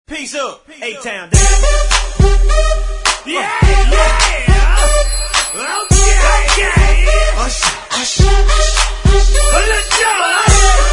Peace up, A-Town, damn. Yeah, okay. Let's go.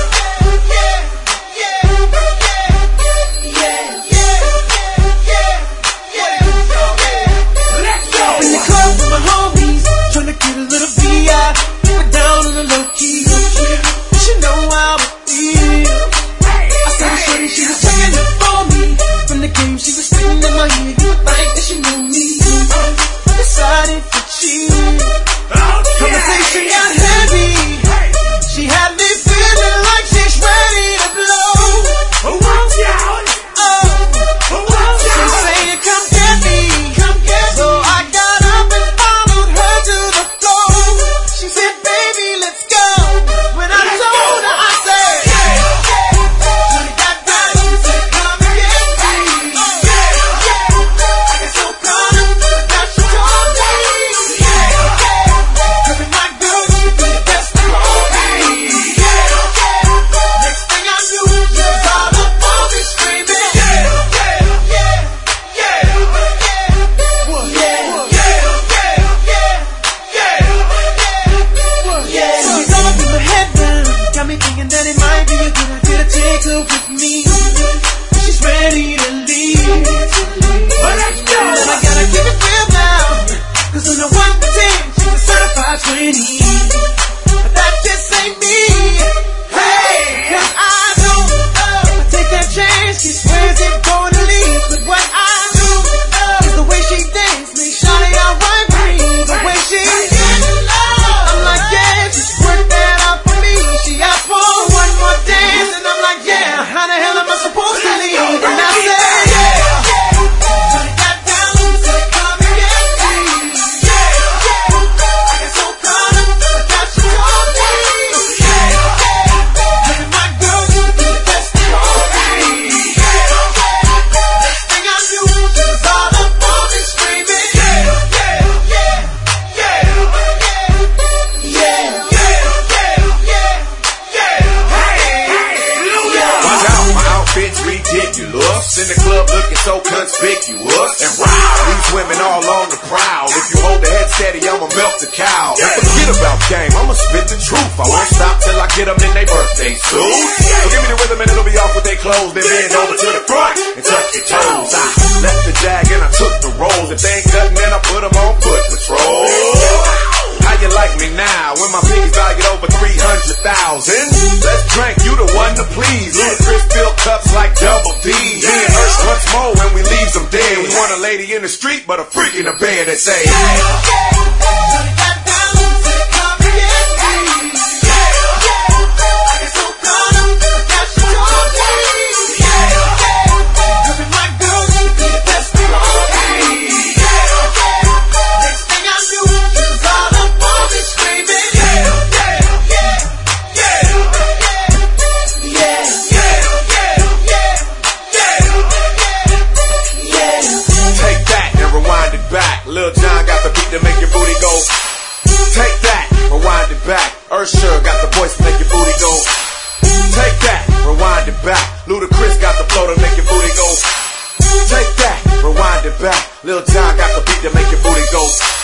In the club with my homies, tryna get a little VI, we're down on the low key. She know how it feel. I started shorty, she was checking up for me. From the game, she was sitting in my ear. You would think that she knew me. Decided to cheat. Conversation got heavy. She had me feeling like she's ready to blow. Watch out! She said, come get me. So I got up and followed her to the floor. She said, baby, let's go. When I told her, I said, shorty got down, she said, come and get me. I get so proud of her, now she told me. Cause in my girl, she could be the best of all me. Next thing I knew, she was all up on me screaming. She's all up in my head now, got me thinking that it might be a good idea to take her with me. She's ready to leave, but let's go. And I gotta keep it real now, cause on the 1 to 10, she's a certified 20. But that just ain't me. Hey, cause I don't know. If I take that chance, she swears it's gonna leave. But what I do is the way she dance makes Shawty outright breathe. The way she I'm like, yeah, just work that out for me. She asked for one more dance, and I'm like, yeah, how the hell am I supposed to leave? And I said, shorty got down, said come and get me. I get so proud of her, now she told me. Look at my girl, she could be the best of all me. Next thing I knew, she was all up on me screaming. Watch out, my outfit's ridiculous. In the club looking so conspicuous. And wow, these women all on the prowl. If you hold the head steady, I'ma melt the cow. And forget about game, I'ma spit the truth. I won't stop till I get them in their birthday suit. So give me the rhythm and it'll be off with their clothes. Then bend over to the front and touch your toes. I left the jag and I took the rolls. If they ain't cutting, then I put them on foot patrol. How you like me now when my piggy's valued over 300,000? Let's drink, you the one to please. Ludacris fill cups like double D. Me and Ursh once more when we leave them dead. We want a lady in the street, but a freak in the bed that say, Shorty got down, said come and get me. I get so proud of her, now she told me. Cause in my girl, she could be the best of all me. Next thing I knew, she was all up on me screaming. take that and rewind it back. Lil Jon got the beat to make your booty go. Take that, rewind it back. Usher got the voice to make your booty go. Take that, rewind it back. Ludacris got the flow to make your booty go. Take that, rewind it back. Lil Jon got the beat to make your booty go.